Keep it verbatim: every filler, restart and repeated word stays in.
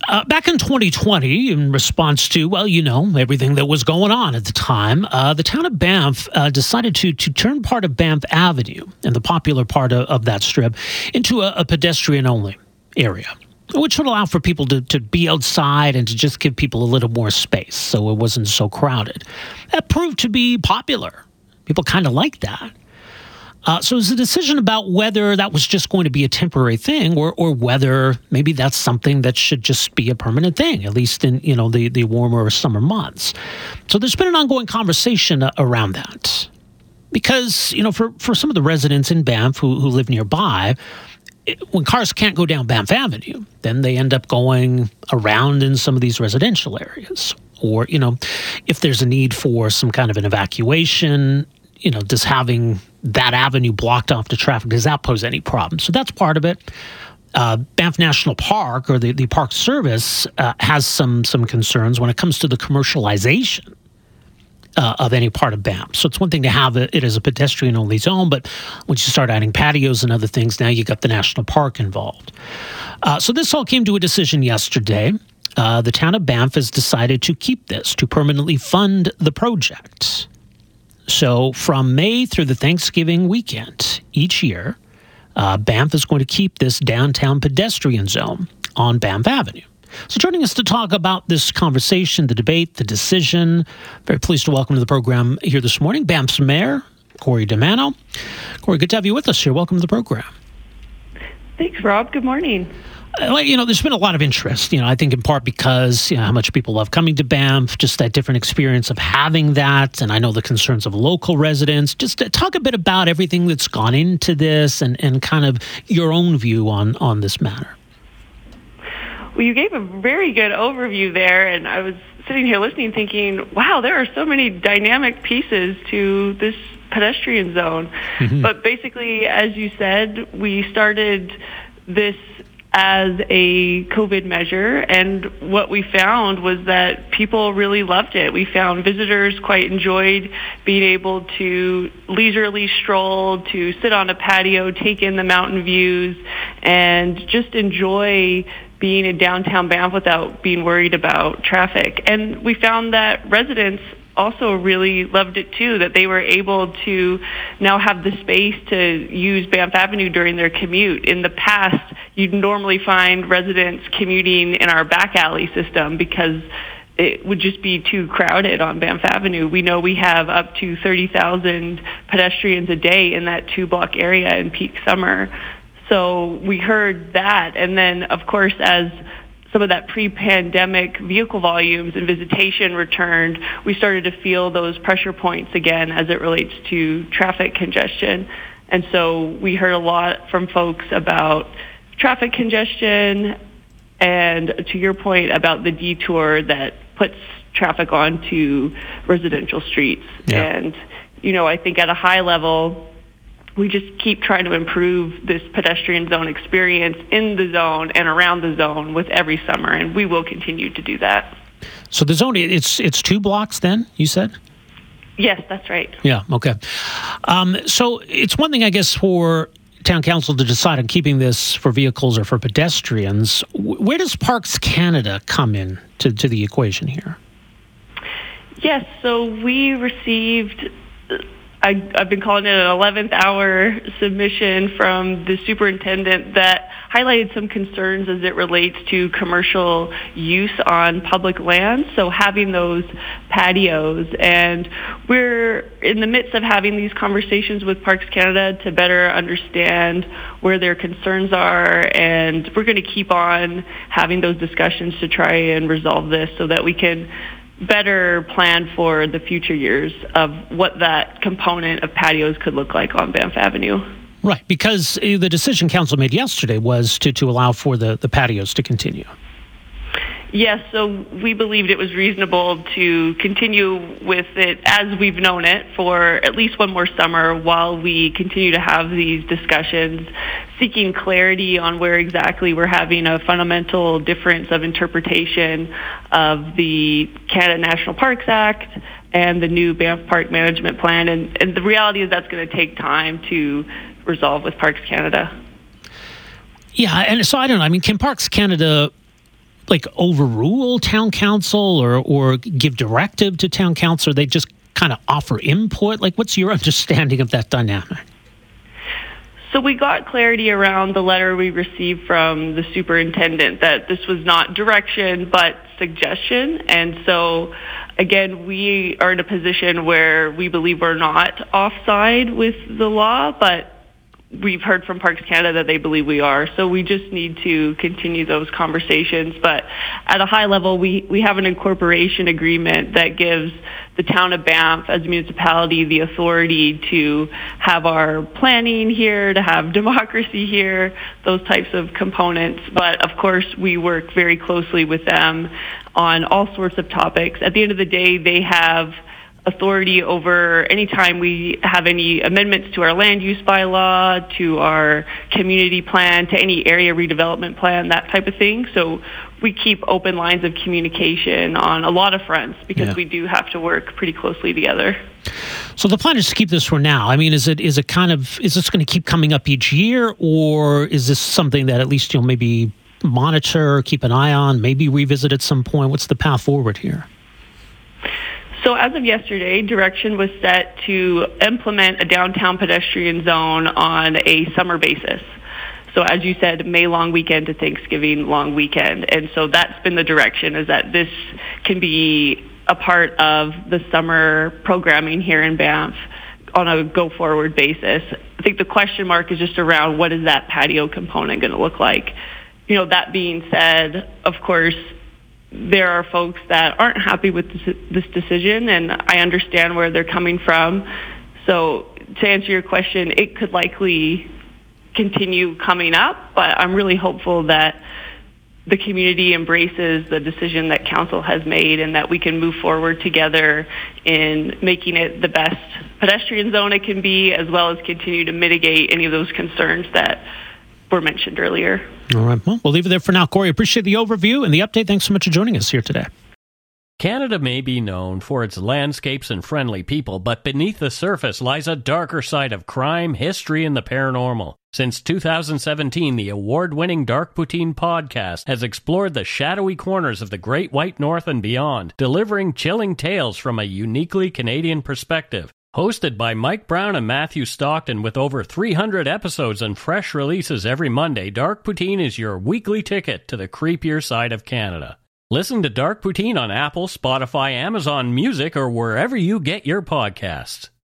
Uh, back in twenty twenty, in response to, well, you know, everything that was going on at the time, uh, the town of Banff uh, decided to to turn part of Banff Avenue and the popular part of, of that strip into a, a pedestrian-only area, which would allow for people to, to be outside and to just give people a little more space so it wasn't so crowded. That proved to be popular. People kind of liked that. Uh, so it was a decision about whether that was just going to be a temporary thing or or whether maybe that's something that should just be a permanent thing, at least in, you know, the, the warmer summer months. So there's been an ongoing conversation uh, around that. Because, you know, for, for some of the residents in Banff who, who live nearby, it, when cars can't go down Banff Avenue, then they end up going around in some of these residential areas. Or, you know, if there's a need for some kind of an evacuation, you know, does having that avenue blocked off to traffic, does that pose any problem? So that's part of it. Uh, Banff National Park, or the, the Park Service, uh, has some some concerns when it comes to the commercialization uh, of any part of Banff. So it's one thing to have it, it as a pedestrian-only zone, but once you start adding patios and other things, now you got the National Park involved. Uh, so this all came to a decision yesterday. Uh, the town of Banff has decided to keep this, to permanently fund the project. So from May through the Thanksgiving weekend each year, uh, Banff is going to keep this downtown pedestrian zone on Banff Avenue. So joining us to talk about this conversation, the debate, the decision, very pleased to welcome to the program here this morning, Banff's Mayor, Corey DiManno. Corey, good to have you with us here. Welcome to the program. Thanks, Rob. Good morning. You know, there's been a lot of interest, you know, I think in part because, you know, how much people love coming to Banff, just that different experience of having that. And I know the concerns of local residents. Just to talk a bit about everything that's gone into this and, and kind of your own view on, on this matter. Well, you gave a very good overview there. And I was sitting here listening thinking, wow, there are so many dynamic pieces to this pedestrian zone. Mm-hmm. But basically, as you said, we started this as a COVID measure, and what we found was that people really loved it. We found visitors quite enjoyed being able to leisurely stroll, to sit on a patio, take in the mountain views, and just enjoy being in downtown Banff without being worried about traffic. And we found that residents also really loved it too, that they were able to now have the space to use Banff Avenue during their commute. In the past, you'd normally find residents commuting in our back alley system because it would just be too crowded on Banff Avenue. We know we have up to thirty thousand pedestrians a day in that two-block area in peak summer. So we heard that, and then, of course, as some of that pre-pandemic vehicle volumes and visitation returned, we started to feel those pressure points again as it relates to traffic congestion. And so we heard a lot from folks about traffic congestion and, to your point, about the detour that puts traffic onto residential streets. Yeah. And, you know, I think at a high level, we just keep trying to improve this pedestrian zone experience in the zone and around the zone with every summer, and we will continue to do that. So the zone, it's it's two blocks then, you said? Yes, that's right. Yeah, okay. Um, so it's one thing, I guess, for town council to decide on keeping this for vehicles or for pedestrians. Where does Parks Canada come in to, to the equation here? Yes, so we received, I, I've been calling it an eleventh hour submission from the superintendent that highlighted some concerns as it relates to commercial use on public land, so having those patios. And we're in the midst of having these conversations with Parks Canada to better understand where their concerns are, and we're going to keep on having those discussions to try and resolve this so that we can better plan for the future years of what that component of patios could look like on Banff Avenue. Right, because the decision council made yesterday was to, to allow for the, the patios to continue. Yes, so we believed it was reasonable to continue with it as we've known it for at least one more summer while we continue to have these discussions, seeking clarity on where exactly we're having a fundamental difference of interpretation of the Canada National Parks Act and the new Banff Park Management Plan. And, and the reality is that's going to take time to resolve with Parks Canada. Yeah, and so I don't know. I mean, can Parks Canada like overrule town council or or give directive to town council? Or they just kind of offer input? Like, what's your understanding of that dynamic? So we got clarity around the letter we received from the superintendent that this was not direction but suggestion. And so, again, we are in a position where we believe we're not offside with the law, but we've heard from Parks Canada that they believe we are. So we just need to continue those conversations. But at a high level, we, we have an incorporation agreement that gives the town of Banff as a municipality the authority to have our planning here, to have democracy here, those types of components. But of course, we work very closely with them on all sorts of topics. At the end of the day, they have authority over any time we have any amendments to our land use bylaw, to our community plan, to any area redevelopment plan, that type of thing. So we keep open lines of communication on a lot of fronts because yeah. we do have to work pretty closely together. So the plan is to keep this for now. I mean, is it is it kind of, is this going to keep coming up each year, or is this something that at least you'll maybe monitor, keep an eye on, maybe revisit at some point? What's the path forward here? So as of yesterday, direction was set to implement a downtown pedestrian zone on a summer basis. So as you said, May long weekend to Thanksgiving long weekend. And so that's been the direction, is that this can be a part of the summer programming here in Banff on a go-forward basis. I think the question mark is just around what is that patio component going to look like. You know, that being said, of course, there are folks that aren't happy with this, this decision, and I understand where they're coming from. So to answer your question, it could likely continue coming up, but I'm really hopeful that the community embraces the decision that council has made and that we can move forward together in making it the best pedestrian zone it can be, as well as continue to mitigate any of those concerns that were mentioned earlier. All right. Well, we'll leave it there for now. Corey, appreciate the overview and the update. Thanks so much for joining us here today. Canada may be known for its landscapes and friendly people, but beneath the surface lies a darker side of crime, history, and the paranormal. Since two thousand seventeen, the award-winning Dark Poutine podcast has explored the shadowy corners of the Great White North and beyond, delivering chilling tales from a uniquely Canadian perspective. Hosted by Mike Brown and Matthew Stockton with over three hundred episodes and fresh releases every Monday, Dark Poutine is your weekly ticket to the creepier side of Canada. Listen to Dark Poutine on Apple, Spotify, Amazon Music, or wherever you get your podcasts.